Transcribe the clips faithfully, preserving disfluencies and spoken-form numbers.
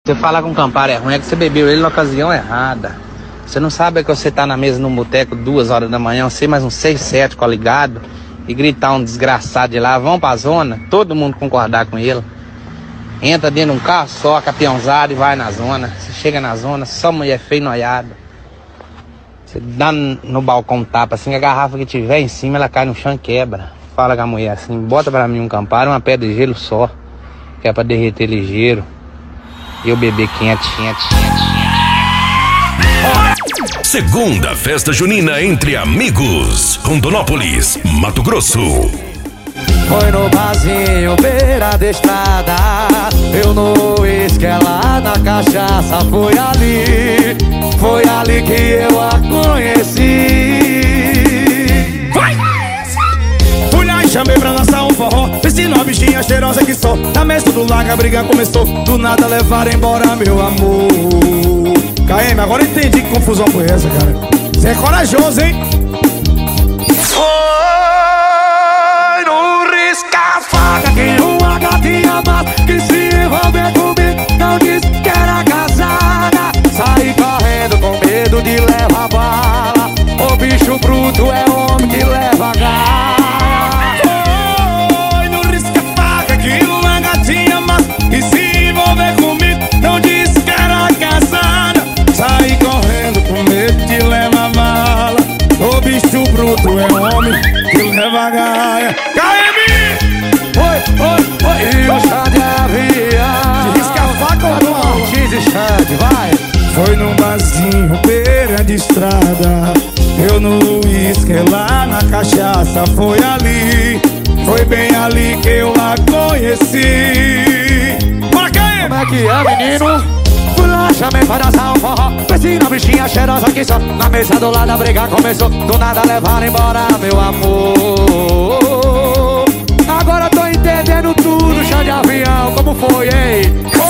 Você falar com um campara é ruim, é que você bebeu ele na ocasião errada. Você não sabe que você tá na mesa num boteco duas horas da manhã, você mais uns seis, sete coligado, e gritar um desgraçado de lá, vão pra zona, todo mundo concordar com ele. Entra dentro de um carro só, capiãozado, e vai na zona. Você chega na zona, só mulher feia e noiada. Você dá no balcão tapa, assim, a garrafa que tiver em cima, ela cai no chão e quebra. Fala com a mulher assim, bota pra mim um campara, uma pedra de gelo só, que é pra derreter ligeiro. E eu beber quente, quente, quente. Segunda festa junina entre amigos. Rondonópolis, Mato Grosso. Foi no barzinho, beira da estrada. Eu no uísque, ela na cachaça. Foi ali, foi ali que eu a conheci. Vai! Fui lá e chamei pra dançar um forró. Pensei uma bichinha cheirosa que só. Na mesa do lago a briga começou. Do nada levaram embora meu amor. K M, agora eu entendi que confusão foi essa, cara. Você é corajoso, hein? Foi no risca-faca que uma gatinha mata que se envolver comigo. Não disse que era casada. Saí correndo com medo de levar bala. O bicho bruto é homem que leva gala. Foi no risca-faca que uma gatinha mata que se envolver comigo. Não disse que era casada. Saí correndo com medo de levar bala. O bicho bruto é homem que leva gaia. K M! Oi, oi, oi. E o Xande é avião. De risca-faca ou não? Martins e Xande, vai. Foi num barzinho, beira de estrada. Eu no uísque, lá na cachaça. Foi ali, foi bem ali que eu a conheci. Bora, K M! Como é que é, menino? Fui lá, chamei pra dançar um forró. Pensei na bichinha cheirosa que só. Na mesa do lado a briga começou. Do nada levaram embora meu amor. Agora tô entendendo tudo, chão de avião. Como foi, hein? Foi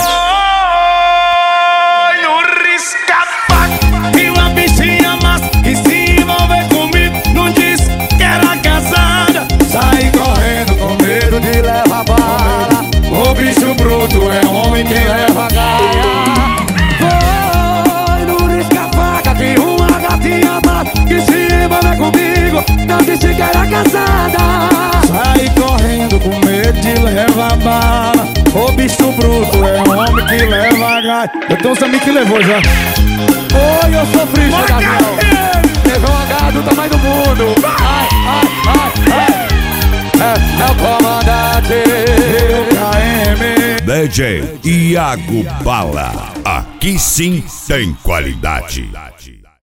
no risca-faca e uma bichinha massa que se envolver comigo. Não disse que era casada. Saí correndo com medo de levar bala. O bicho bruto é homem que leva gaia. Foi no risca-faca que uma gatinha mata que se envolver comigo. Não disse que era casada. Saí correndo com medo de levar bala. O bicho bruto é homem que leva gaia. Eu tenho uns amigos que levou já. Oi, eu sofri, chão de avião. Levou uma gaia do tamanho do mundo. Ai, ai, ai, ai. É, é o comandante. K M. D J Iago Bala. Aqui sim tem qualidade.